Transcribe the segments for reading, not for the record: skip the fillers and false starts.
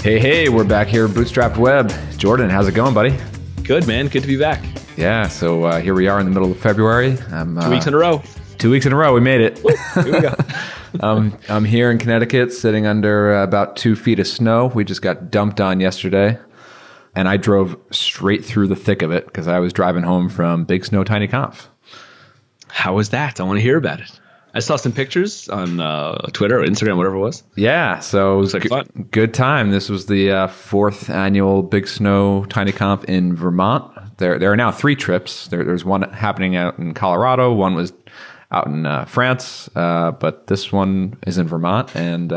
Hey, we're back here at Bootstrapped Web. Jordan, how's it going, buddy? Good, man. Good to be back. Yeah, so here we are in the middle of February. 2 weeks in a row. 2 weeks in a row, we made it. Here we go. I'm here in Connecticut, sitting under about 2 feet of snow. We just got dumped on yesterday, and I drove straight through the thick of it because I was driving home from Big Snow Tiny Conf. How was that? I want to hear about it. I saw some pictures on Twitter or Instagram, whatever it was. Yeah, so it was like fun. Good time. This was the fourth annual Big Snow Tiny Conf in Vermont. There are now 3 trips. There's one happening out in Colorado. One was out in France, but this one is in Vermont. And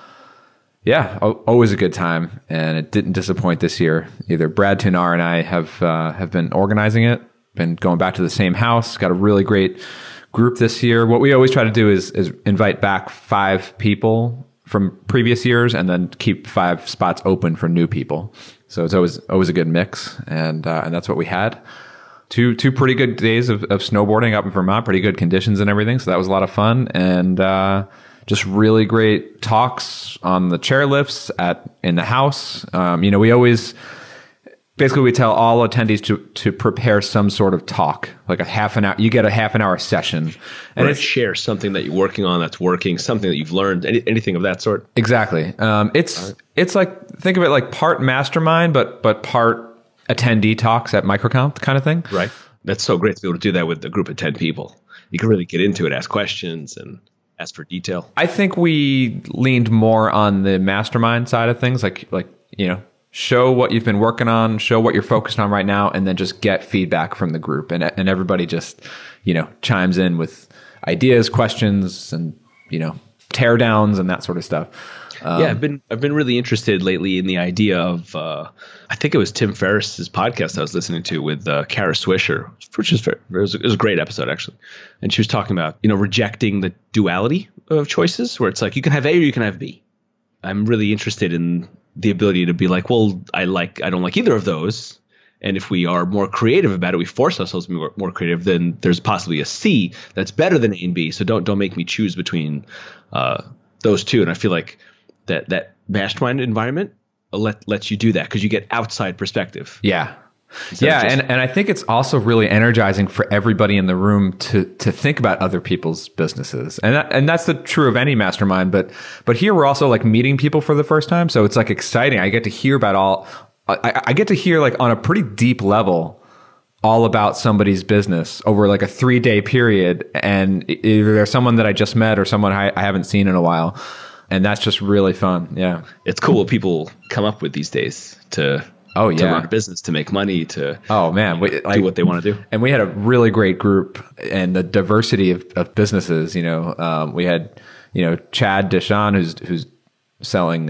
yeah, always a good time. And it didn't disappoint this year either. Brad Tunar and I have been organizing it, been going back to the same house, got a really great group this year. What we always try to do is invite back 5 people from previous years and then keep 5 spots open for new people. So it's always a good mix. And that's what we had. Two pretty good days of snowboarding up in Vermont, pretty good conditions and everything. So that was a lot of fun. And just really great talks on the chairlifts in the house. We always basically we tell all attendees to prepare some sort of talk, like a half an hour. You get a half an hour session, and share something that you're working on that's working, something that you've learned, anything of that sort. Exactly. It's like, think of it like part mastermind, but part attendee talks at MicroConf kind of thing. Right. That's so great to be able to do that with a group of 10 people. You can really get into it, ask questions, and ask for detail. I think we leaned more on the mastermind side of things, like show what you've been working on, show what you're focused on right now, and then just get feedback from the group. And everybody just, chimes in with ideas, questions, and, tear downs and that sort of stuff. I've been really interested lately in the idea of, I think it was Tim Ferriss's podcast I was listening to with Kara Swisher, which is it was a great episode, actually. And she was talking about, rejecting the duality of choices, where it's like you can have A or you can have B. I'm really interested in the ability to be like, well, I don't like either of those. And if we are more creative about it, we force ourselves to be more creative, then there's possibly a C that's better than A and B. So don't make me choose between those two. And I feel like that mastermind environment lets you do that because you get outside perspective. Yeah. And I think it's also really energizing for everybody in the room to think about other people's businesses. And that's true of any mastermind, but here we're also like meeting people for the first time. So it's like exciting. I get to hear about I get to hear like on a pretty deep level all about somebody's business over like a 3-day period. And either they're someone that I just met or someone I haven't seen in a while. And that's just really fun. Yeah. It's cool what people come up with these days to run a business, to make money, to do what they want to do. And we had a really great group, and the diversity of businesses. We had Chad Deshawn, who's selling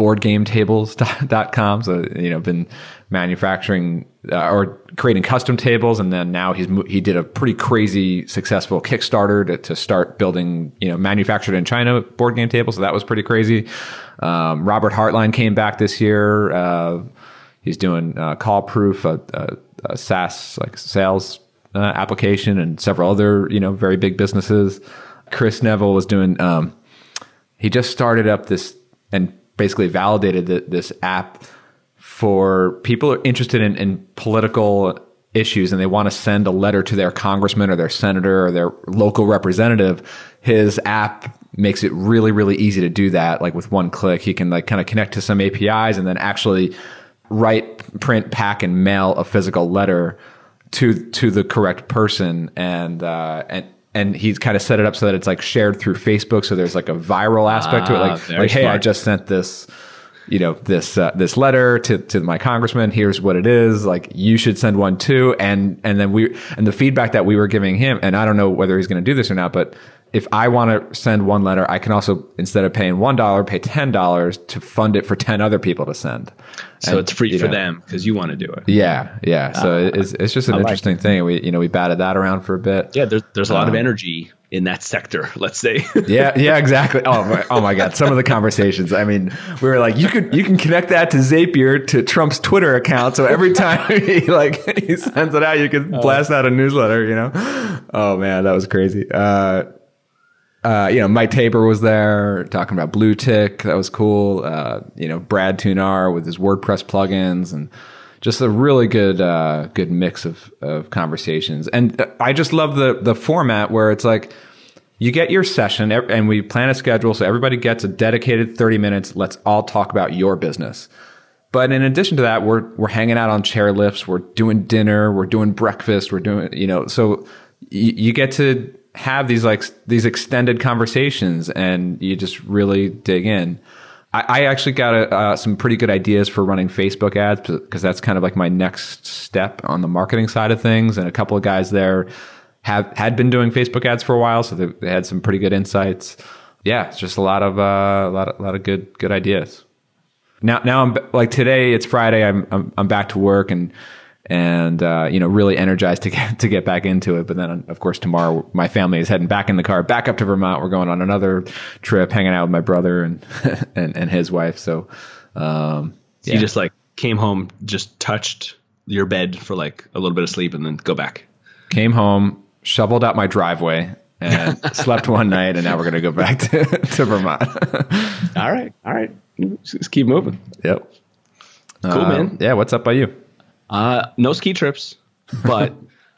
boardgametables.com. So been manufacturing or creating custom tables, and then now he did a pretty crazy successful Kickstarter to start building manufactured in China board game tables. So that was pretty crazy. Robert Hartline came back this year. He's doing Call Proof, a SaaS like sales application, and several other very big businesses. Chris Neville was doing. He just started up this and basically validated this app for people who are interested in political issues and they want to send a letter to their congressman or their senator or their local representative. His app makes it really, really easy to do that. Like with one click, he can like kind of connect to some APIs and then actually write, print, pack, and mail a physical letter to the correct person. And he's kind of set it up so that it's like shared through Facebook. So there's like a viral aspect to it. Like, hey, I just sent this, this letter to my congressman. Here's what it is. Like, you should send one too. And then the feedback that we were giving him, and I don't know whether he's going to do this or not, but if I want to send one letter, I can also, instead of paying $1, pay $10 to fund it for 10 other people to send. So it's free for them because you want to do it. Yeah. So it's just an interesting thing. We batted that around for a bit. Yeah, there's a lot of energy in that sector, let's say. yeah, exactly. Oh my God. Some of the conversations. I mean, we were like, you can connect that to Zapier, to Trump's Twitter account. So every time he sends it out, you can blast out a newsletter, Oh man, that was crazy. Mike Tabor was there talking about Blue Tick. That was cool. Brad Tunar with his WordPress plugins, and just a really good mix of conversations. And I just love the format where it's like you get your session and we plan a schedule so everybody gets a dedicated 30 minutes. Let's all talk about your business. But in addition to that, we're hanging out on chairlifts. We're doing dinner. We're doing breakfast. We're doing, so you get to have these extended conversations, and you just really dig in. I actually got some pretty good ideas for running Facebook ads, because that's kind of like my next step on the marketing side of things. And a couple of guys there had been doing Facebook ads for a while, so they had some pretty good insights. Yeah, it's just a lot of good ideas. Now I'm like, today it's Friday. I'm back to work and really energized to get back into it. But then, of course, tomorrow my family is heading back in the car, back up to Vermont. We're going on another trip, hanging out with my brother and his wife. So, you just like came home, just touched your bed for like a little bit of sleep, and then go back. Came home, shoveled out my driveway, and slept one night, and now we're gonna go back to Vermont. All right. Just keep moving. Yep. Cool, man. Yeah. What's up by you? No ski trips, but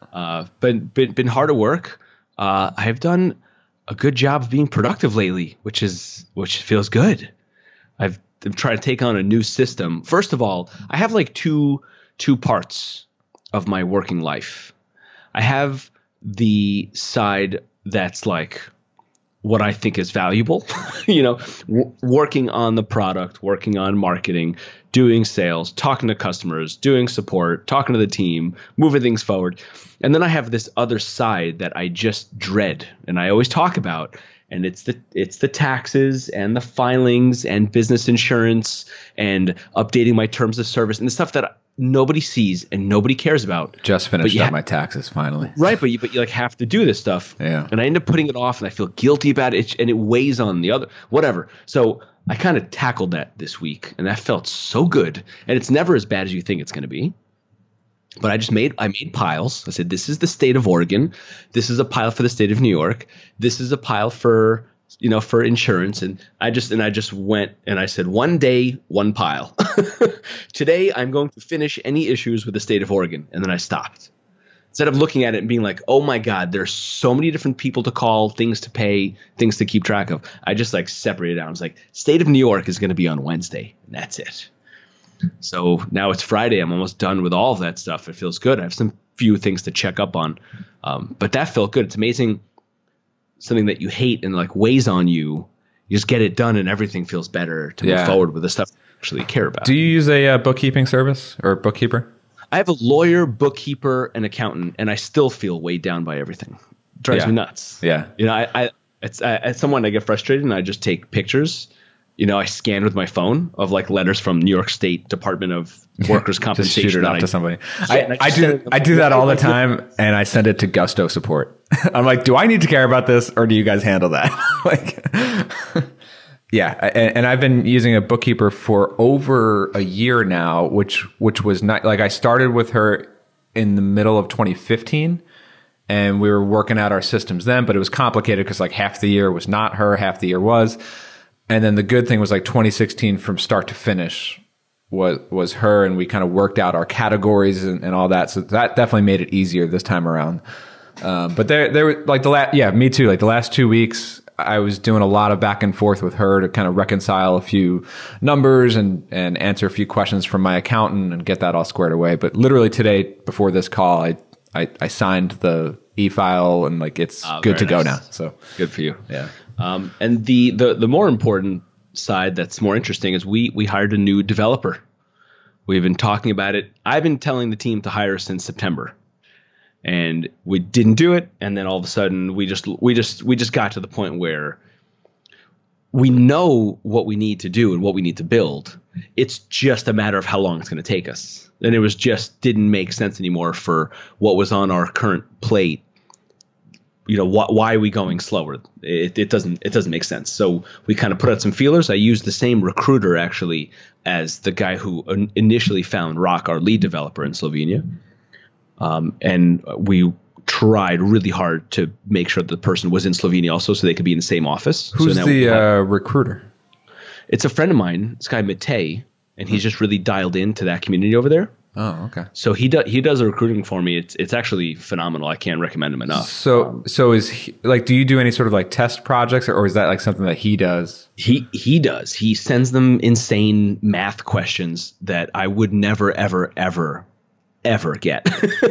been hard at work. I've done a good job of being productive lately, which feels good. I'm trying to take on a new system. First of all, I have like two parts of my working life. I have the side that's like what I think is valuable, working on the product, working on marketing, doing sales, talking to customers, doing support, talking to the team, moving things forward. And then I have this other side that I just dread and I always talk about. And it's the taxes and the filings and business insurance and updating my terms of service and the stuff that nobody sees and nobody cares about. Just finished up my taxes finally. Right, but you like have to do this stuff. Yeah. And I end up putting it off and I feel guilty about it, and it weighs on the other whatever. So I kind of tackled that this week, and that felt so good. And it's never as bad as you think it's going to be. But I made piles. I said, this is the state of Oregon. This is a pile for the state of New York. This is a pile for insurance. And I just went and I said, one day, one pile. Today, I'm going to finish any issues with the state of Oregon. And then I stopped. Instead of looking at it and being like, oh my God, there's so many different people to call, things to pay, things to keep track of. I just like separated it out. I was like, state of New York is going to be on Wednesday. And that's it. So now it's Friday. I'm almost done with all of that stuff. It feels good. I have some few things to check up on. But that felt good. It's amazing. Something that you hate and like weighs on you, you just get it done and everything feels better to move forward with the stuff you actually care about. Do you use a bookkeeping service or a bookkeeper? I have a lawyer, bookkeeper, and accountant, and I still feel weighed down by everything. It drives me nuts. Yeah. At some point I get frustrated and I just take pictures. I scan with my phone of like letters from New York State Department of Workers' Compensation. Just shoot it off to somebody. I do that all the time, and I send it to Gusto support. I'm like, do I need to care about this, or do you guys handle that? Yeah, and I've been using a bookkeeper for over a year now, which was not like I started with her in the middle of 2015. And we were working out our systems then, but it was complicated because like half the year was not her, half the year was. And then the good thing was like 2016 from start to finish was her, and we kind of worked out our categories and all that. So that definitely made it easier this time around. But there were like me too. Like the last 2 weeks, I was doing a lot of back and forth with her to kind of reconcile a few numbers and answer a few questions from my accountant and get that all squared away. But literally today, before this call, I signed the e-file and like it's good to go now. So good for you. Yeah. And the more important side that's more interesting is we hired a new developer. We've been talking about it. I've been telling the team to hire since September, and we didn't do it. And then all of a sudden we just got to the point where we know what we need to do and what we need to build. It's just a matter of how long it's going to take us. And it didn't make sense anymore for what was on our current plate. Why are we going slower? It doesn't make sense. So we kind of put out some feelers. I used the same recruiter actually as the guy who initially found Rock, our lead developer in Slovenia. And we tried really hard to make sure that the person was in Slovenia also, so they could be in the same office. Who's so the recruiter? It's a friend of mine, this guy Matej, and he's just really dialed into that community over there. Oh, okay. So he does the recruiting for me. It's actually phenomenal. I can't recommend him enough. So is he, like, do you do any sort of like test projects, or is that like something that he does? He does. He sends them insane math questions that I would never, ever, ever, ever get.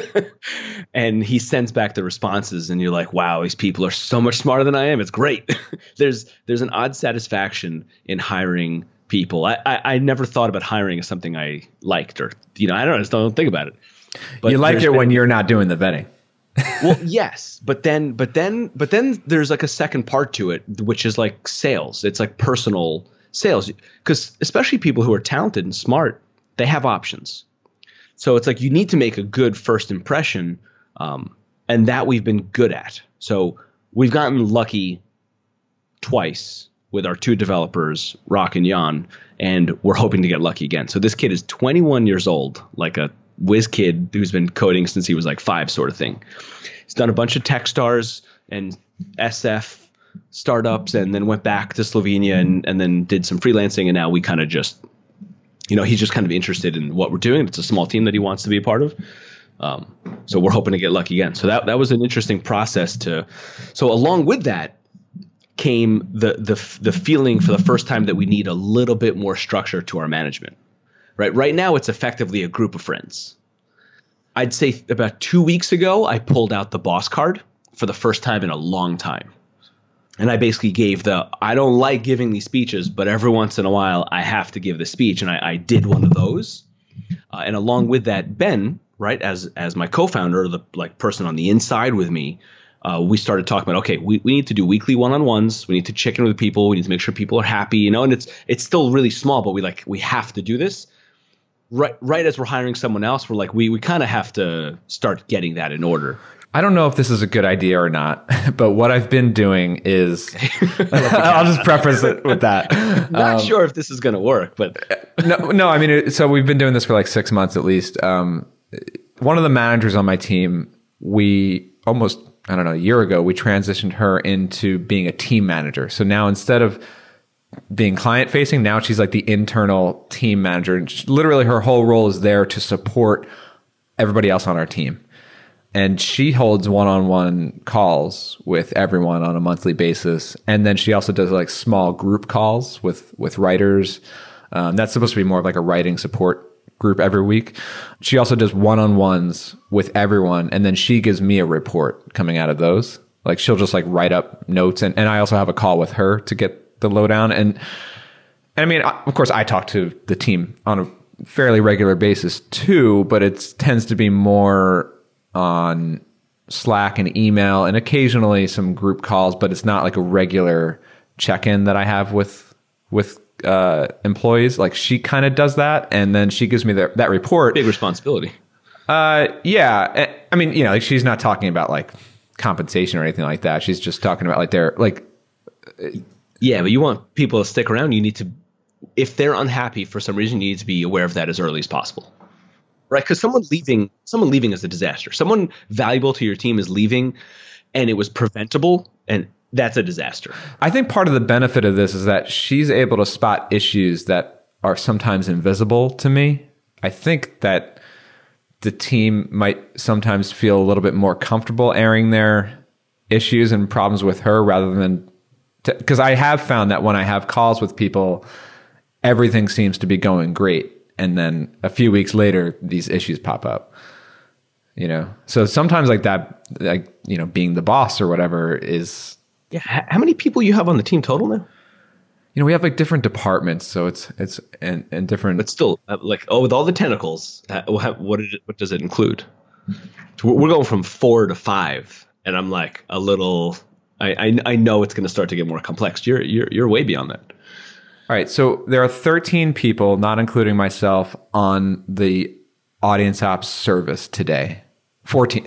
And he sends back the responses, and you're like, wow, these people are so much smarter than I am. It's great. There's an odd satisfaction in hiring people. I never thought about hiring as something I liked, or I just don't think about it. But you like it when you're not doing the vetting. Well, yes, but then there's like a second part to it, which is like sales. It's like personal sales, because especially people who are talented and smart, they have options. So it's like you need to make a good first impression, and that we've been good at. So we've gotten lucky twice with our two developers, Rock and Jan, and we're hoping to get lucky again. So this kid is 21 years old, like a whiz kid who's been coding since he was like 5 sort of thing. He's done a bunch of Techstars and SF startups, and then went back to Slovenia and then did some freelancing, and now we kind of just, he's just kind of interested in what we're doing. It's a small team that he wants to be a part of. So we're hoping to get lucky again. So that was an interesting process so along with that came the feeling for the first time that we need a little bit more structure to our management. Right now, it's effectively a group of friends. I'd say about 2 weeks ago, I pulled out the boss card for the first time in a long time. And I basically gave I don't like giving these speeches, but every once in a while, I have to give the speech. And I did one of those. And along with that, Ben, right, as my co-founder, the like person on the inside with me, we started talking about, okay, we need to do weekly one-on-ones. We need to check in with people. We need to make sure people are happy, and it's still really small, but we have to do this. Right as we're hiring someone else, we're like, we kind of have to start getting that in order. I don't know if this is a good idea or not, but what I've been doing is, I'll just preface it with that. Not sure if this is going to work, but no. I mean, so we've been doing this for like 6 months at least. One of the managers on my team, we almost, a year ago, we transitioned her into being a team manager. So now instead of being client facing, now she's like the internal team manager. And literally her whole role is there to support everybody else on our team. And she holds one-on-one calls with everyone on a monthly basis. And then she also does like small group calls with writers. That's supposed to be more of like a writing support group every week. She also does one-on-ones with everyone. And then she gives me a report coming out of those. Like she'll just like write up notes. And I also have a call with her to get the lowdown. And I mean, of course, I talk to the team on a fairly regular basis too, but it tends to be more on Slack and email and occasionally some group calls, but it's not like a regular check-in that I have with employees. Like she kind of does that, and then she gives me that report. Big responsibility. Yeah. I mean, like she's not talking about like compensation or anything like that. She's just talking about like their like. Yeah, but you want people to stick around. You need to, if they're unhappy for some reason, you need to be aware of that as early as possible. Right? Because someone leaving is a disaster. Someone valuable to your team is leaving, and it was preventable, and that's a disaster. I think part of the benefit of this is that she's able to spot issues that are sometimes invisible to me. I think that the team might sometimes feel a little bit more comfortable airing their issues and problems with her rather than, because I have found that when I have calls with people, everything seems to be going great. And then a few weeks later, these issues pop up, So sometimes like that, like, being the boss or whatever is. Yeah. How many people you have on the team total now? We have like different departments. So it's and different. But still, with all the tentacles, what does it include? So we're going from 4 to 5, and I'm like a little. I know it's going to start to get more complex. You're way beyond that. All right. So there are 13 people, not including myself, on the Audience Ops service today. 14.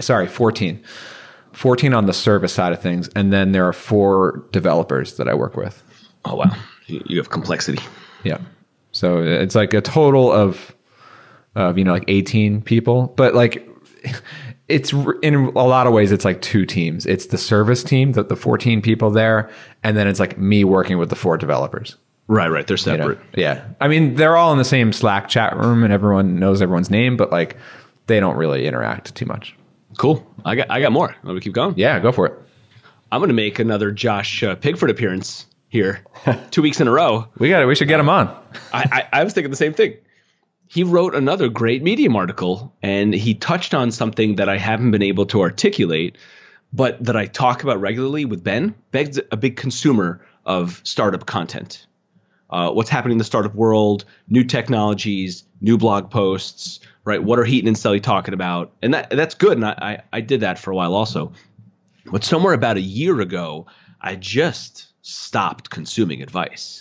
14 on the service side of things. And then there are 4 developers that I work with. Oh, wow. You have complexity. Yeah. So it's like a total of like 18 people. But like in a lot of ways, it's like two teams. It's the service team, the 14 people there, and then it's like me working with the 4 developers. Right. They're separate. Yeah. I mean, they're all in the same Slack chat room and everyone knows everyone's name, but like they don't really interact too much. Cool. I got more. Want to keep going? Yeah, go for it. I'm going to make another Josh Pigford appearance here 2 weeks in a row. We should get him on. I was thinking the same thing. He wrote another great Medium article, and he touched on something that I haven't been able to articulate, but that I talk about regularly with Ben. Ben's a big consumer of startup content. What's happening in the startup world, new technologies, new blog posts, right? What are Heaton and Sully talking about? And that's good, and I did that for a while also. But somewhere about a year ago, I just stopped consuming advice.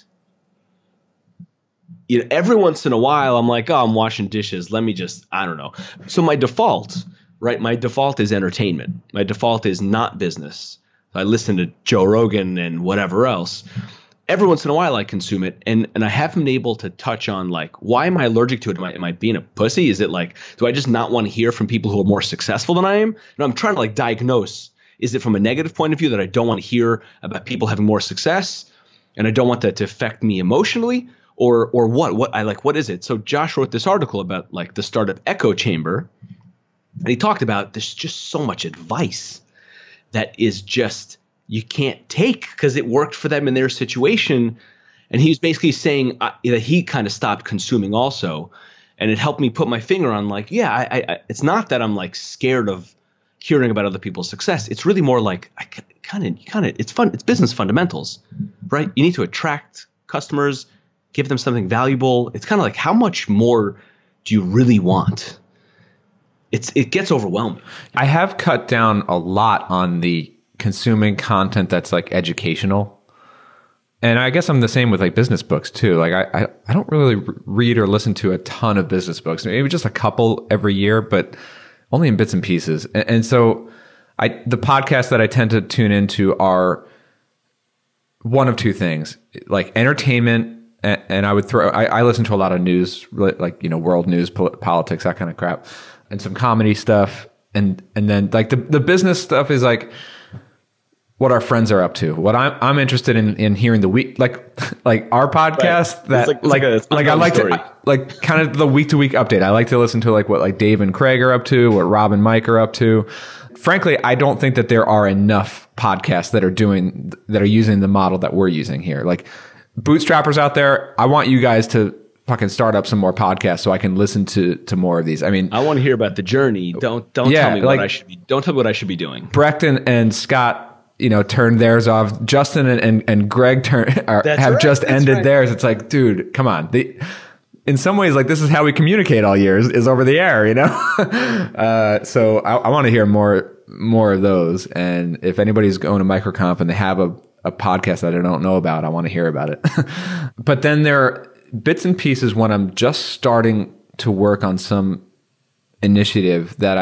You know, every once in a while, I'm like, oh, I'm washing dishes. Let me just, I don't know. So my default is entertainment. My default is not business. I listen to Joe Rogan and whatever else. Every once in a while, I consume it, and I haven't been able to touch on, like, why am I allergic to it? Am I being a pussy? Is it like, do I just not want to hear from people who are more successful than I am? No, I'm trying to like diagnose. Is it from a negative point of view that I don't want to hear about people having more success, and I don't want that to affect me emotionally? Or what is it? So Josh wrote this article about like the startup echo chamber, and he talked about there's just so much advice that is just you can't take because it worked for them in their situation. And he was basically saying that he kind of stopped consuming also, and it helped me put my finger on like, I it's not that I'm like scared of hearing about other people's success. It's really more like I kind of it's fun. It's business fundamentals, right? You need to attract customers. Give them something valuable. It's kind of like, how much more do you really want? It gets overwhelming. I have cut down a lot on the consuming content that's like educational. And I guess I'm the same with like business books too. Like I don't really read or listen to a ton of business books, maybe just a couple every year, but only in bits and pieces. And so the podcasts that I tend to tune into are one of two things, like entertainment. And I would I listen to a lot of news, like, you know, world news, politics, that kind of crap, and some comedy stuff. And then like the business stuff is like what our friends are up to. What I'm interested in hearing the week, like our podcast, right. that I like to like kind of the week to week update. I like to listen to like what like Dave and Craig are up to, what Rob and Mike are up to. Frankly, I don't think that there are enough podcasts that are using the model that we're using here. Like, bootstrappers out there, I want you guys to fucking start up some more podcasts so I can listen to more of these. I mean, I want to hear about the journey. Don't tell me what I should be. Don't tell me what I should be doing. Brecht and Scott, you know, turned theirs off. Justin and Greg have just ended theirs. It's like, dude, come on. In some ways, like, this is how we communicate all year is over the air, you know. So I want to hear more of those. And if anybody's going to MicroConf and they have a podcast that I don't know about, I want to hear about it. But then there are bits and pieces when I'm just starting to work on some initiative that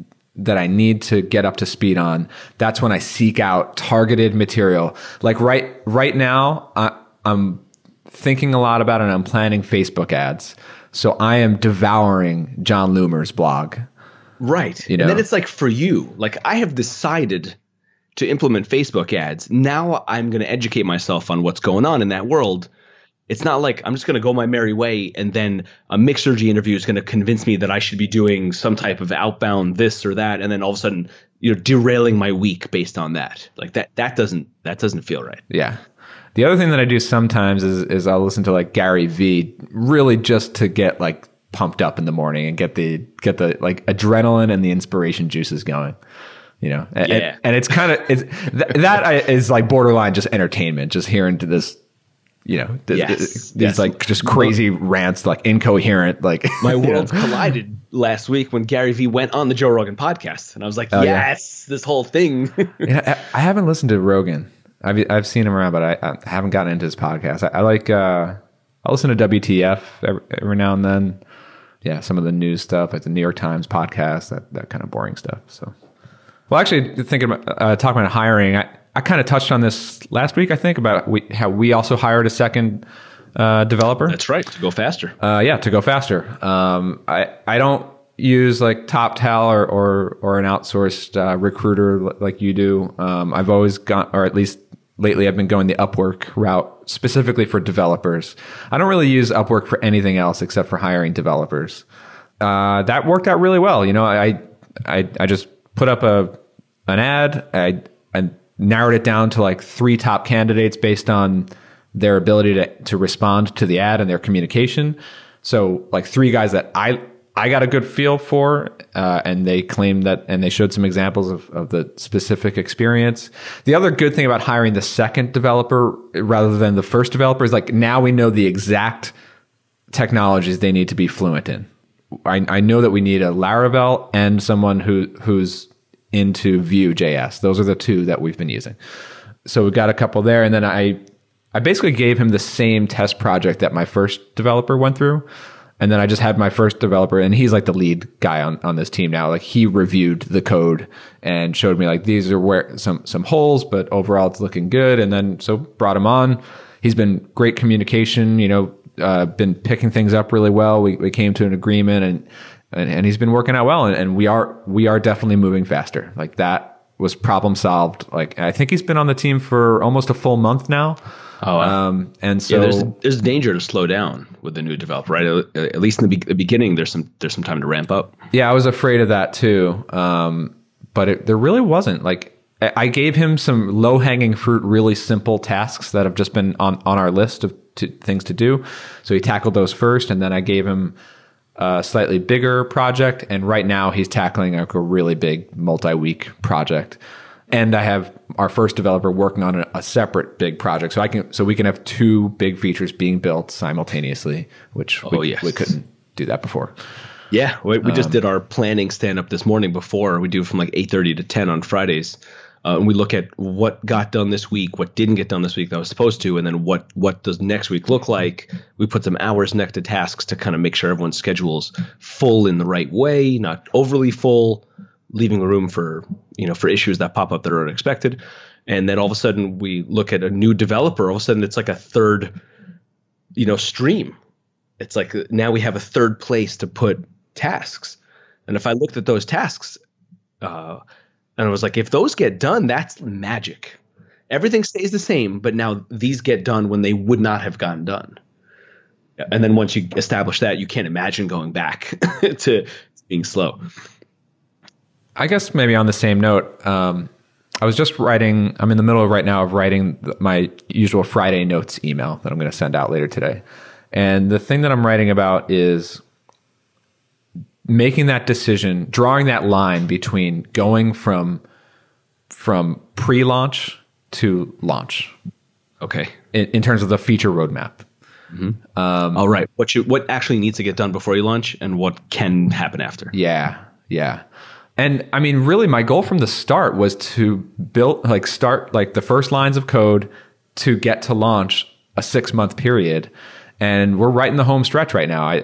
I need to get up to speed on. That's when I seek out targeted material. Like right now, I'm thinking a lot about it, and I'm planning Facebook ads. So I am devouring John Loomer's blog. Right. You know? And then it's like, for you, like, I have decided to implement Facebook ads. Now I'm going to educate myself on what's going on in that world. It's not like I'm just going to go my merry way and then a Mixergy interview is going to convince me that I should be doing some type of outbound this or that, and then all of a sudden, you know, derailing my week based on that. Like that doesn't feel right. Yeah. The other thing that I do sometimes is I'll listen to like Gary V, really just to get like pumped up in the morning and get the like adrenaline and the inspiration juices going. You know, and it's kind of that is like borderline just entertainment, just hearing to this, you know, these like just crazy rants, like incoherent, like my worlds collided last week when Gary V went on the Joe Rogan podcast, and I was like, this whole thing. I haven't listened to Rogan. I've seen him around, but I haven't gotten into his podcast. I like I listen to WTF every now and then. Yeah, some of the news stuff, like the New York Times podcast, that kind of boring stuff. So. Well, actually, thinking about talking about hiring, I kind of touched on this last week, I think, about how we also hired a second developer. That's right, to go faster. To go faster. I don't use like TopTal or an outsourced recruiter like you do. I've always gone, or at least lately I've been going the Upwork route specifically for developers. I don't really use Upwork for anything else except for hiring developers. That worked out really well. You know, I just put up an ad. I narrowed it down to like 3 top candidates based on their ability to respond to the ad and their communication. So like 3 guys that I got a good feel for, and they claimed that, and they showed some examples of the specific experience. The other good thing about hiring the second developer rather than the first developer is like now we know the exact technologies they need to be fluent in. I know that we need a Laravel and someone who's into Vue.js. Those are the 2 that we've been using. So we got a couple there, and then I basically gave him the same test project that my first developer went through. And then I just had my first developer, and he's like the lead guy on this team now. Like he reviewed the code and showed me like these are where some holes, but overall it's looking good. And then so brought him on. He's been great communication, you know, been picking things up really well. We came to an agreement, and he's been working out well. And we are definitely moving faster. Like that was problem solved. Like I think he's been on the team for almost a full month now. Oh, wow. And so there's danger to slow down with the new developer, right? At least in the beginning, there's some time to ramp up. Yeah, I was afraid of that too. But there really wasn't. Like I gave him some low hanging fruit, really simple tasks that have just been on our list of things to do. So he tackled those first, and then I gave him a slightly bigger project. And right now he's tackling like a really big multi-week project. And I have our first developer working on a separate big project, so we can have 2 big features being built simultaneously, which we couldn't do that before. Yeah, we just did our planning stand up this morning. Before we do from like 8:30 to 10 on Fridays, and we look at what got done this week, what didn't get done this week that was supposed to, and then what does next week look like. We put some hours next to tasks to kind of make sure everyone's schedule's full in the right way, not overly full, leaving room for issues that pop up that are unexpected. And then all of a sudden we look at a new developer, all of a sudden it's like a third, stream. It's like now we have a third place to put tasks. And if I looked at those tasks, and I was like, if those get done, that's magic. Everything stays the same, but now these get done when they would not have gotten done. And then once you establish that, you can't imagine going back to being slow. I guess maybe on the same note, I was just writing, I'm in the middle right now of writing my usual Friday notes email that I'm going to send out later today. And the thing that I'm writing about is making that decision, drawing that line between going from pre-launch to launch. Okay. In terms of the feature roadmap. Mm-hmm. All right. What actually needs to get done before you launch and what can happen after? Yeah. And I mean, really, my goal from the start was to start the first lines of code to get to launch a 6-month period. And we're right in the home stretch right now.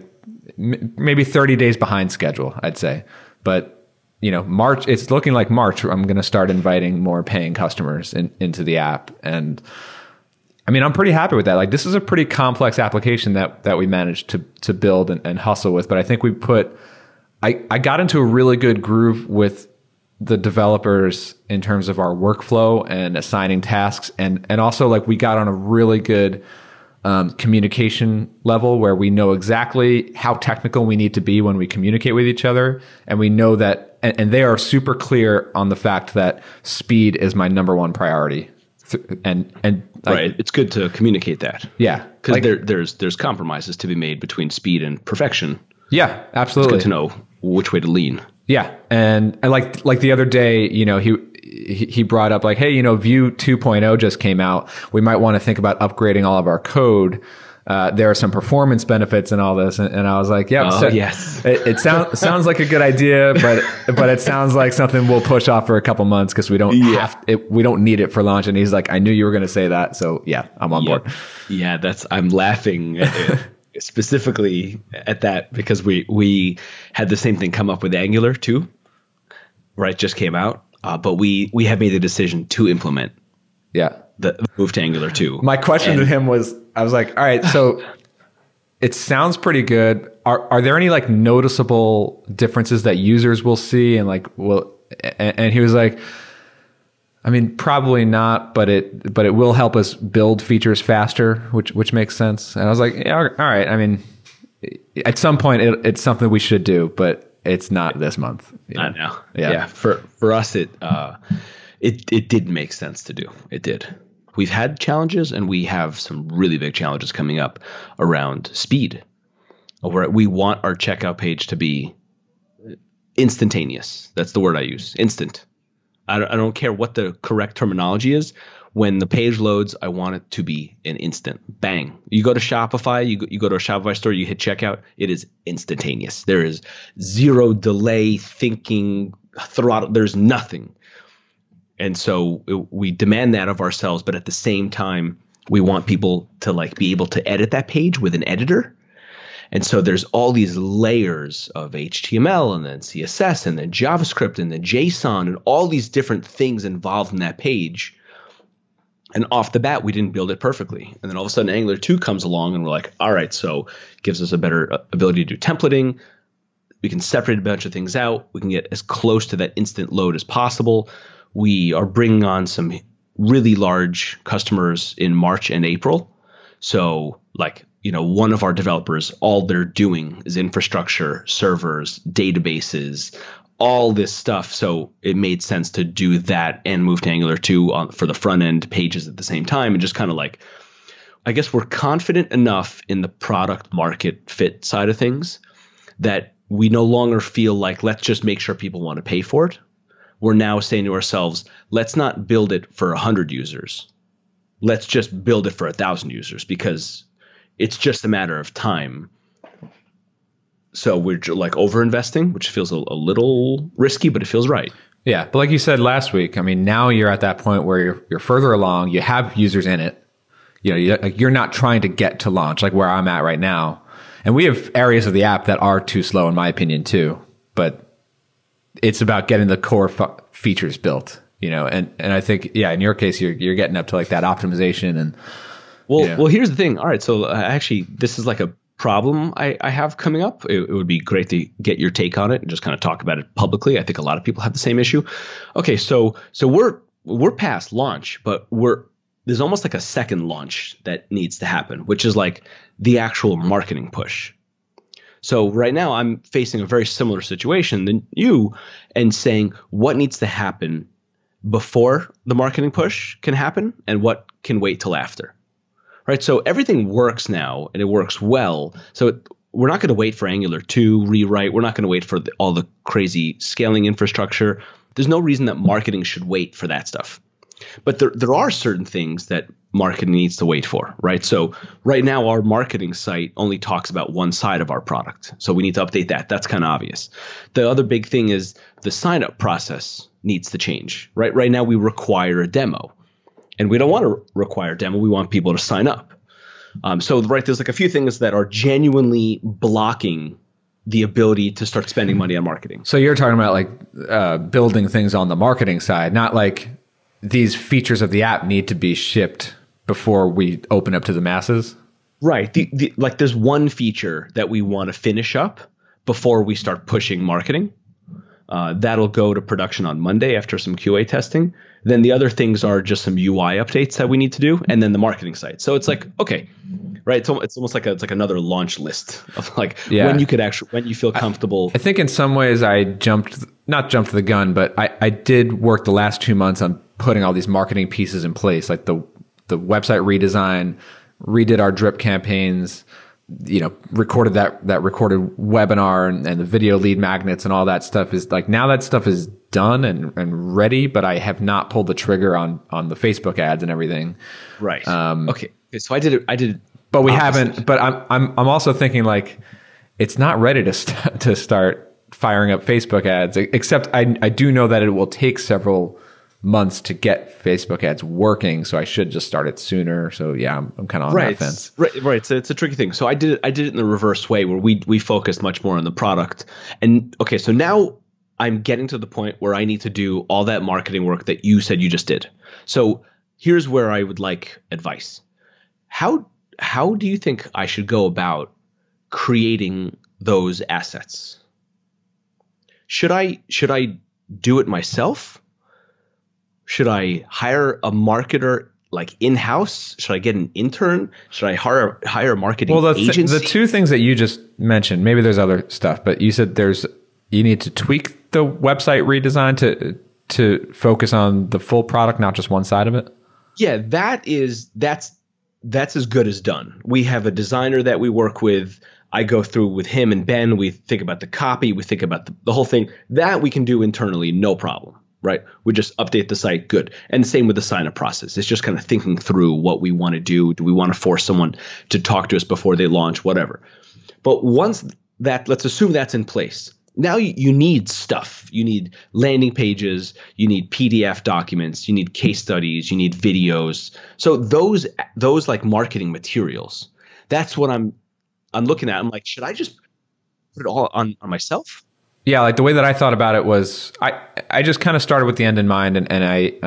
Maybe 30 days behind schedule, I'd say. But, March, it's looking like March, I'm going to start inviting more paying customers into the app. And I mean, I'm pretty happy with that. Like, this is a pretty complex application that we managed to build and hustle with. But I think I got into a really good groove with the developers in terms of our workflow and assigning tasks. And also like we got on a really good communication level where we know exactly how technical we need to be when we communicate with each other. And we know that, and they are super clear on the fact that speed is my number one priority. And right. It's good to communicate that. Yeah. Because there's compromises to be made between speed and perfection. Yeah, absolutely. It's good to know which way to lean. Yeah. And like the other day, he brought up like, hey, Vue 2.0 just came out. We might want to think about upgrading all of our code. There are some performance benefits and all this. And I was like, yeah, yes. It sounds like a good idea, but it sounds like something we'll push off for a couple months because we don't we don't need it for launch. And he's like, I knew you were going to say that. So yeah, I'm on board. Yeah, I'm laughing specifically at that because we had the same thing come up with Angular too, right? Just came out, but we have made the decision to implement the move to Angular 2. My question to him was, I was like, all right, so it sounds pretty good. Are there any like noticeable differences that users will see and like and he was like, I mean, probably not, but it will help us build features faster, which makes sense. And I was like, yeah, all right. I mean, at some point it's something we should do, but it's not this month. I know. Yeah. For us, it did make sense to do. It did. We've had challenges, and we have some really big challenges coming up around speed. Where we want our checkout page to be instantaneous. That's the word I use. Instant. I don't care what the correct terminology is. When the page loads, I want it to be an instant. Bang. You go to Shopify, you go to a Shopify store, you hit checkout, it is instantaneous. There is zero delay, thinking, throttle. There's nothing. And so we demand that of ourselves, but at the same time, we want people to like be able to edit that page with an editor. And so there's all these layers of HTML and then CSS and then JavaScript and then JSON and all these different things involved in that page. And off the bat, we didn't build it perfectly. And then all of a sudden, Angular 2 comes along and we're like, all right, so it gives us a better ability to do templating. We can separate a bunch of things out. We can get as close to that instant load as possible. We are bringing on some really large customers in March and April. So like, one of our developers, all they're doing is infrastructure, servers, databases, all this stuff. So it made sense to do that and move to Angular 2 for the front end pages at the same time. And just kind of like, I guess we're confident enough in the product market fit side of things that we no longer feel like, let's just make sure people want to pay for it. We're now saying to ourselves, let's not build it for 100 users. Let's just build it for 1,000 users because it's just a matter of time. So we're like over-investing, which feels a little risky, but it feels right. Yeah, but like you said last week, I mean, now you're at that point where you're further along. You have users in it. You're not trying to get to launch like where I'm at right now. And we have areas of the app that are too slow, in my opinion, too. But it's about getting the core features built, and I think, in your case, you're getting up to like that optimization and. Well, here's the thing. All right. So actually, this is like a problem I have coming up. It would be great to get your take on it and just kind of talk about it publicly. I think a lot of people have the same issue. Okay. So we're past launch, but there's almost like a second launch that needs to happen, which is like the actual marketing push. So right now I'm facing a very similar situation than you and saying what needs to happen before the marketing push can happen and what can wait till after. Right. So everything works now and it works well. So we're not going to wait for Angular 2 rewrite. We're not going to wait for all the crazy scaling infrastructure. There's no reason that marketing should wait for that stuff. But there are certain things that marketing needs to wait for, right? So right now, our marketing site only talks about one side of our product. So we need to update that. That's kind of obvious. The other big thing is the sign-up process needs to change, right? Right now, we require a demo. And we don't want to require a demo. We want people to sign up. So there's like a few things that are genuinely blocking the ability to start spending money on marketing. So you're talking about like building things on the marketing side, not like these features of the app need to be shipped before we open up to the masses? Right. Like there's one feature that we want to finish up before we start pushing marketing. That'll go to production on Monday after some QA testing. Then the other things are just some UI updates that we need to do, and then the marketing site. So it's like, okay, right? It's almost like it's like another launch list of like when you feel comfortable. I think in some ways I not jumped the gun, but I did work the last 2 months on putting all these marketing pieces in place, like the website redesign, redid our drip campaigns, recorded that recorded webinar and the video lead magnets and all that stuff is like, now that stuff is done and ready, but I have not pulled the trigger on the Facebook ads and everything. Right. Okay. So I did it. But we haven't, but I'm also thinking like, it's not ready to start firing up Facebook ads, except I do know that it will take several months to get Facebook ads working, so I should just start it sooner. So yeah, I'm kind of on that fence. Right. So it's a tricky thing. So I did it in the reverse way, where we focused much more on the product. And okay, so now I'm getting to the point where I need to do all that marketing work that you said you just did. So here's where I would like advice. How do you think I should go about creating those assets. Should I do it myself? Should I hire a marketer like in-house? Should I get an intern? Should I hire a marketing agency? The two things that you just mentioned, maybe there's other stuff, but you said you need to tweak the website redesign to focus on the full product, not just one side of it. Yeah, that's as good as done. We have a designer that we work with. I go through with him and Ben. We think about the copy. We think about the whole thing. That we can do internally, no problem, right? We just update the site, good. And the same with the sign-up process. It's just kind of thinking through what we want to do. Do we want to force someone to talk to us before they launch, whatever. But once let's assume that's in place. Now you need stuff. You need landing pages. You need PDF documents. You need case studies. You need videos. So those like marketing materials. That's what I'm looking at. I'm like, should I just put it all on myself? Yeah, like the way that I thought about it was I just kind of started with the end in mind, and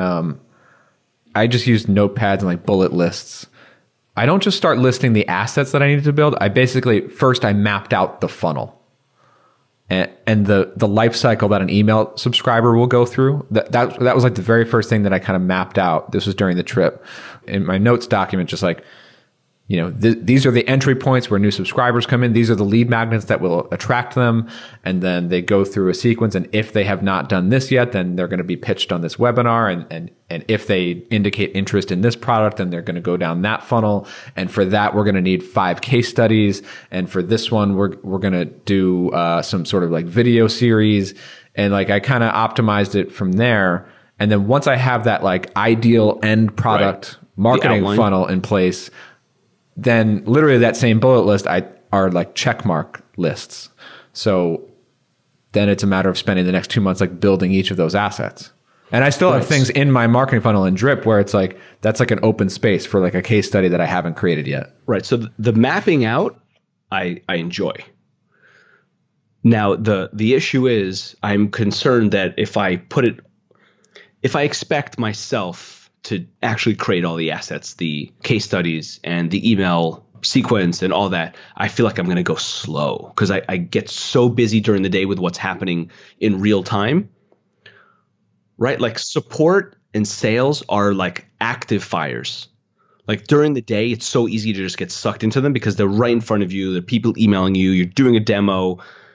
I just used notepads and like bullet lists. I don't just start listing the assets that I needed to build. I mapped out the funnel. And the life cycle that an email subscriber will go through. That was like the very first thing that I kind of mapped out. This was during the trip. In my notes document, just like, these are the entry points where new subscribers come in. These are the lead magnets that will attract them. And then they go through a sequence. And if they have not done this yet, then they're going to be pitched on this webinar. And if they indicate interest in this product, then they're going to go down that funnel. And for that, we're going to need 5 case studies. And for this one, we're going to do some sort of like video series. And like I kind of optimized it from there. And then once I have that like ideal end product marketing funnel in place, then literally that same bullet list are like check mark lists. So then it's a matter of spending the next 2 months like building each of those assets. And I still have things in my marketing funnel in Drip where it's like that's like an open space for like a case study that I haven't created yet. Right. So the mapping out, I enjoy. Now the issue is I'm concerned that if I expect myself to actually create all the assets, the case studies and the email sequence and all that, I feel like I'm going to go slow because I get so busy during the day with what's happening in real time, right? Like support and sales are like active fires. Like during the day, it's so easy to just get sucked into them because they're right in front of you. There are people emailing you. You're doing a demo.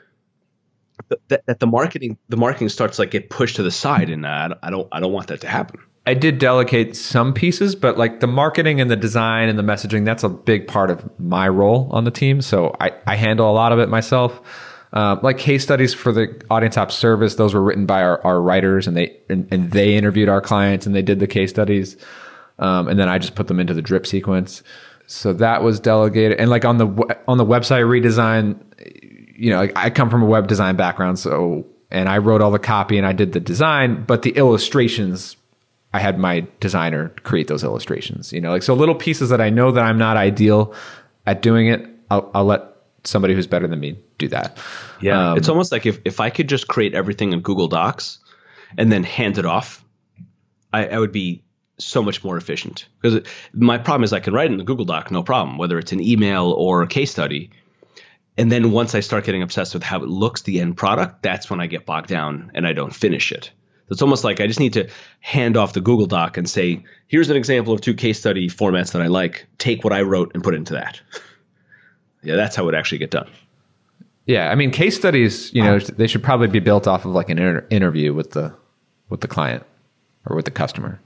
That the marketing starts like get pushed to the side, and I don't want that to happen. I did delegate some pieces, but like the marketing and the design and the messaging, that's a big part of my role on the team. So I handle a lot of it myself. Like case studies for the Audience Ops service, those were written by our writers, and they interviewed our clients and they did the case studies. And then I just put them into the Drip sequence. So that was delegated. And like on the website redesign, like I come from a web design background, and I wrote all the copy and I did the design, but the illustrations, I had my designer create those illustrations, so little pieces that I know that I'm not ideal at doing it. I'll let somebody who's better than me do that. Yeah. It's almost like if I could just create everything in Google Docs and then hand it off, I would be so much more efficient because my problem is I can write in the Google Doc, no problem, whether it's an email or a case study. And then once I start getting obsessed with how it looks, the end product, that's when I get bogged down and I don't finish it. It's almost like I just need to hand off the Google Doc and say, here's an example of 2 case study formats that I like. Take what I wrote and put it into that. Yeah, that's how it would actually get done. Yeah, I mean, case studies, they should probably be built off of like an interview with the client or with the customer,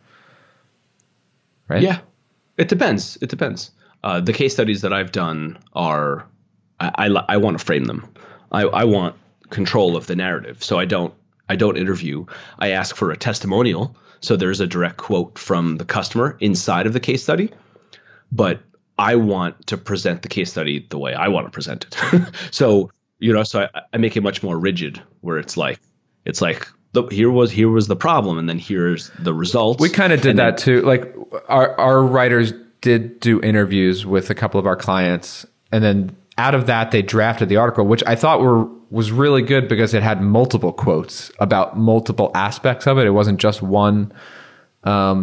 right? Yeah, it depends. The case studies that I've done are, I want to frame them. I want control of the narrative, so I don't interview. I ask for a testimonial. So there's a direct quote from the customer inside of the case study, but I want to present the case study the way I want to present it. So I make it much more rigid where it's like, here was the problem. And then here's the results. We kind of did that too. Like our writers did do interviews with a couple of our clients. And then out of that, they drafted the article, which I thought was really good because it had multiple quotes about multiple aspects of it. It wasn't just one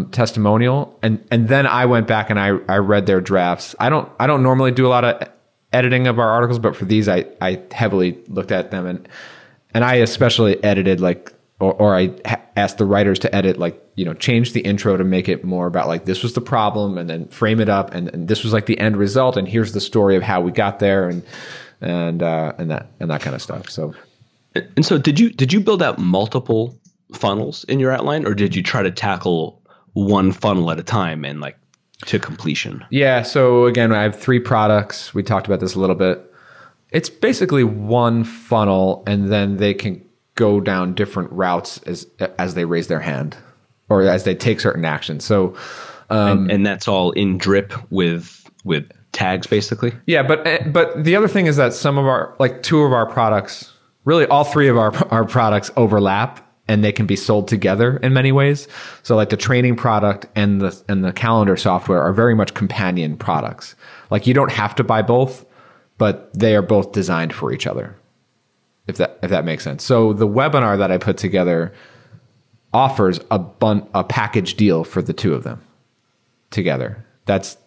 testimonial. And then I went back and I read their drafts. I don't normally do a lot of editing of our articles, but for these, I heavily looked at them, and I especially edited or I asked the writers to edit, change the intro to make it more about like, this was the problem, and then frame it up, and this was like the end result, and here's the story of how we got there, and that kind of stuff. So did you build out multiple funnels in your outline, or did you try to tackle one funnel at a time and like to completion? Yeah. So again, I have 3 products. We talked about this a little bit. It's basically one funnel, and then they can go down different routes as they raise their hand or as they take certain actions. So, and that's all in Drip with tags, basically. Yeah. But the other thing is that some of our, like 2 of our products, really all 3 of our products overlap, and they can be sold together in many ways. So like the training product and the calendar software are very much companion products. Like you don't have to buy both, but they are both designed for each other. If that makes sense. So the webinar that I put together offers a package deal for the 2 of them together. That's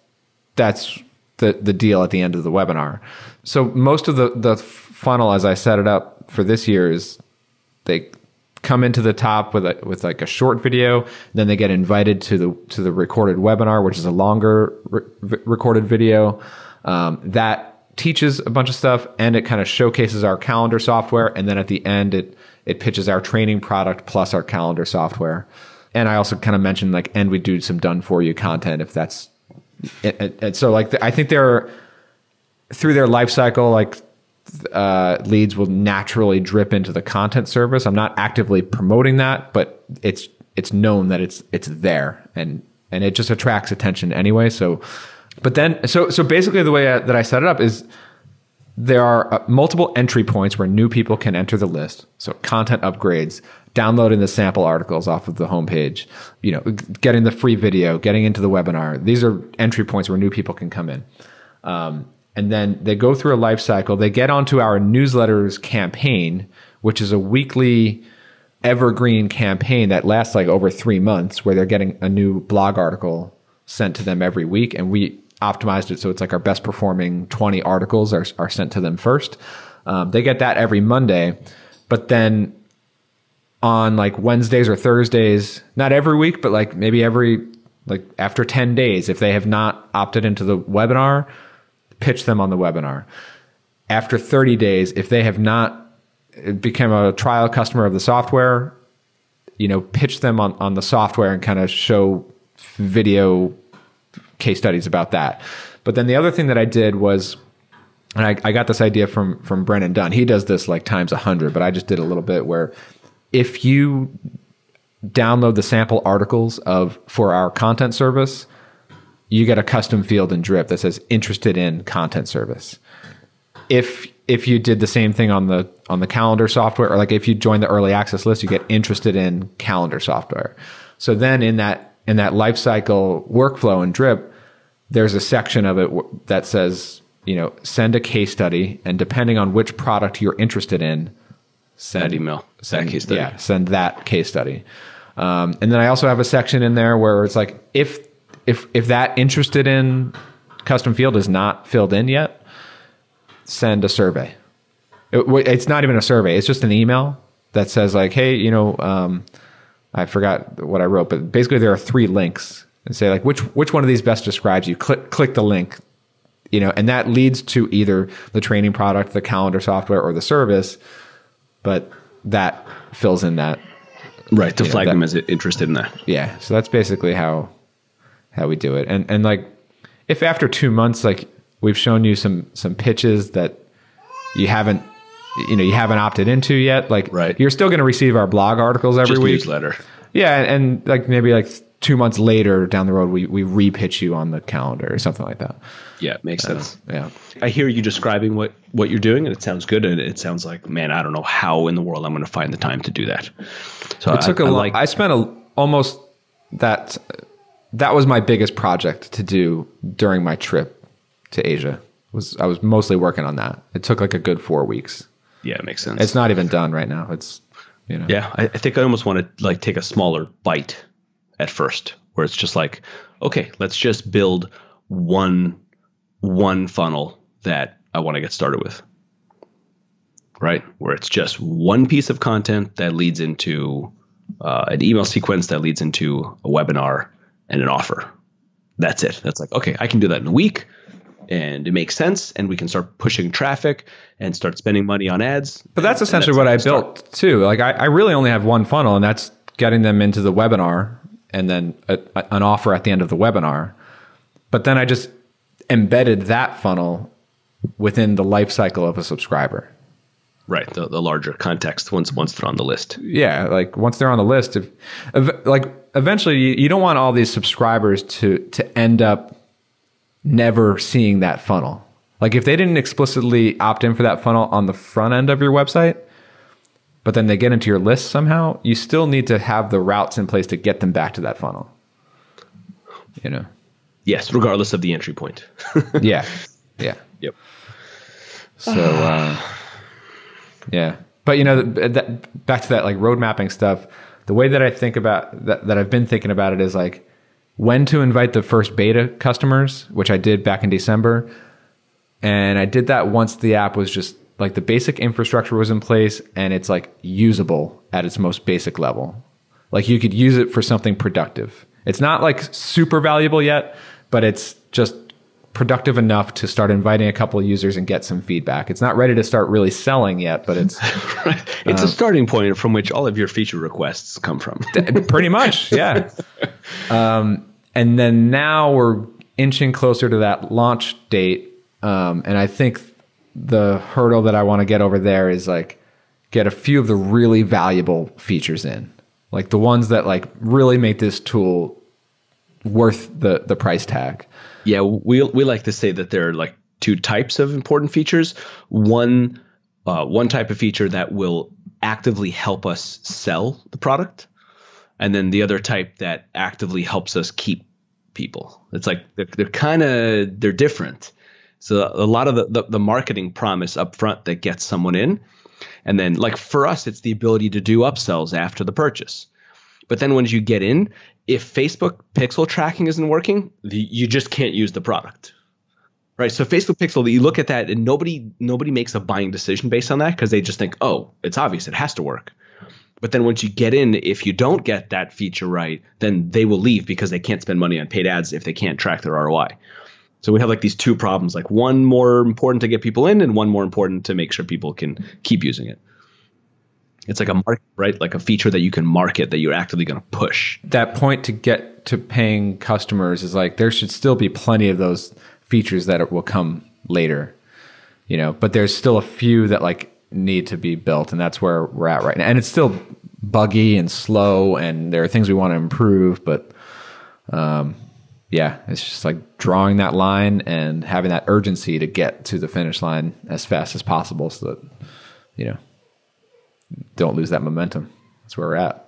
the deal at the end of the webinar. So most of the funnel, as I set it up for this year, is they come into the top with like a short video, then they get invited to the recorded webinar, which is a longer recorded video that teaches a bunch of stuff, and it kind of showcases our calendar software, and then at the end it pitches our training product plus our calendar software. And I also kind of mentioned and we do some done for you content if that's and so I think they're through their life cycle, leads will naturally drip into the content service. I'm not actively promoting that, but it's known that it's there, and it just attracts attention anyway. So basically the way that I set it up is there are multiple entry points where new people can enter the list. So content upgrades, downloading the sample articles off of the homepage, getting the free video, getting into the webinar. These are entry points where new people can come in. And then they go through a life cycle. They get onto our newsletters campaign, which is a weekly evergreen campaign that lasts over 3 months, where they're getting a new blog article sent to them every week. And we optimized it so it's our best performing 20 articles are sent to them first. They get that every Monday. But then on Wednesdays or Thursdays, not every week, but maybe after 10 days, if they have not opted into the webinar, pitch them on the webinar. After 30 days, if they have not become a trial customer of the software, pitch them on the software and kind of show video case studies about that. But then the other thing that I did was, and I got this idea from Brennan Dunn. He does this times 100, but I just did a little bit where if you download the sample articles for our content service, you get a custom field in Drip that says interested in content service. If you did the same thing on the calendar software, or if you join the early access list, you get interested in calendar software. So then in that lifecycle workflow in Drip, there's a section of it that says, send a case study, and depending on which product you're interested in, send that case study. Yeah, send that case study. And then I also have a section in there where it's if that interested in custom field is not filled in yet, send a survey. It's not even a survey. It's just an email that says hey, I forgot what I wrote, but basically there are 3 links, and say which one of these best describes you. Click the link, and that leads to either the training product, the calendar software, or the service. But that fills in that. Right, to flag them as interested in that. Yeah, so that's basically how we do it. And if after 2 months, we've shown you some pitches that you haven't opted into yet, right, you're still going to receive our blog articles every week. Newsletter. Yeah, and maybe 2 months later down the road, we re-pitch you on the calendar or something like that. Yeah, makes sense. Yeah, I hear you describing what you're doing, and it sounds good. And it sounds like, man, I don't know how in the world I'm going to find the time to do that. So it took a lot. I spent almost that. That was my biggest project to do during my trip to Asia. I was mostly working on that. It took a good 4 weeks. Yeah, it makes sense. It's not even done right now. It's Yeah, I think I almost want to take a smaller bite at first, where it's just okay, let's just build one funnel that I want to get started with. Right? Where it's just one piece of content that leads into an email sequence that leads into a webinar and an offer. That's it. That's like, okay, I can do that in a week and it makes sense and we can start pushing traffic and start spending money on ads. But that's essentially what I built too. Like I really only have one funnel, and that's getting them into the webinar and then an offer at the end of the webinar. But then I just embedded that funnel within the life cycle of a subscriber. Right, the larger context once they're on the list. Yeah, like once they're on the list, eventually you don't want all these subscribers to end up never seeing that funnel. Like if they didn't explicitly opt in for that funnel on the front end of your website, but then they get into your list somehow, you still need to have the routes in place to get them back to that funnel. You know? Yes, regardless of the entry point. Yeah. Yep. So, yeah. But, you know, back to that like road mapping stuff, the way that I think about that I've been thinking about it is like when to invite the first beta customers, which I did back in December. And I did that once the app was just like the basic infrastructure was in place and it's like usable at its most basic level. Like you could use it for something productive. It's not like super valuable yet, but it's just productive enough to start inviting a couple of users and get some feedback. It's not ready to start really selling yet, but it's right. It's a starting point from which all of your feature requests come from. Pretty much, yeah. And then now we're inching closer to that launch date, and I think the hurdle that I want to get over there is like get a few of the really valuable features in, like the ones that like really make this tool worth the price tag. Yeah, we like to say that there are like two types of important features. One type of feature that will actively help us sell the product, and then the other type that actively helps us keep people. It's like they're different. So a lot of the marketing promise up front that gets someone in, and then like for us, it's the ability to do upsells after the purchase. But then once you get in, if Facebook pixel tracking isn't working, you just can't use the product, right? So Facebook pixel, you look at that and nobody makes a buying decision based on that because they just think, oh, it's obvious, it has to work. But then once you get in, if you don't get that feature right, then they will leave because they can't spend money on paid ads if they can't track their ROI. So we have like these two problems, like one more important to get people in and one more important to make sure people can keep using it. It's like a market, right? Like a feature that you can market that you're actively going to push. That point to get to paying customers is like there should still be plenty of those features that will come later, you know, but there's still a few that like need to be built, and that's where we're at right now. And it's still buggy and slow, and there are things we want to improve, but yeah, it's just like drawing that line and having that urgency to get to the finish line as fast as possible so that, you know, don't lose that momentum. That's where we're at.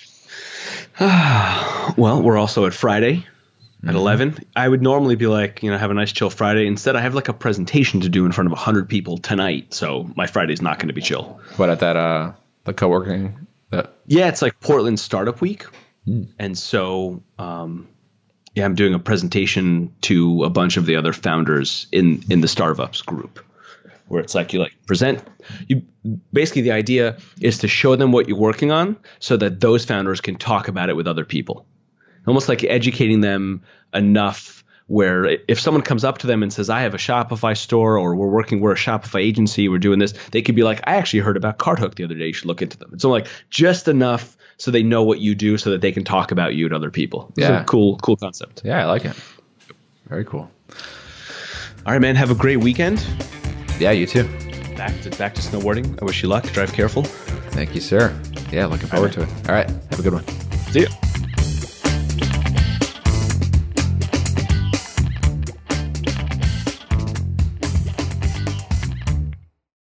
Well, we're also at Friday at 11. I would normally be like, you know, have a nice chill Friday. Instead, I have like a presentation to do in front of 100 people tonight. So my Friday's not going to be chill. What, at that, the co-working? Yeah, it's like Portland Startup Week. And so, yeah, I'm doing a presentation to a bunch of the other founders in the Startups group, where it's like you like present. Basically, the idea is to show them what you're working on so that those founders can talk about it with other people. Almost like educating them enough where if someone comes up to them and says, I have a Shopify store, or we're a Shopify agency, we're doing this, they could be like, I actually heard about Carthook the other day. You should look into them. It's like just enough so they know what you do so that they can talk about you to other people. Yeah. It's a cool concept. Yeah, I like it. Very cool. All right, man. Have a great weekend. Yeah, you too. Back to snowboarding. I wish you luck. Drive careful. Thank you, sir. Yeah, looking forward to it. All right. Have a good one. See ya.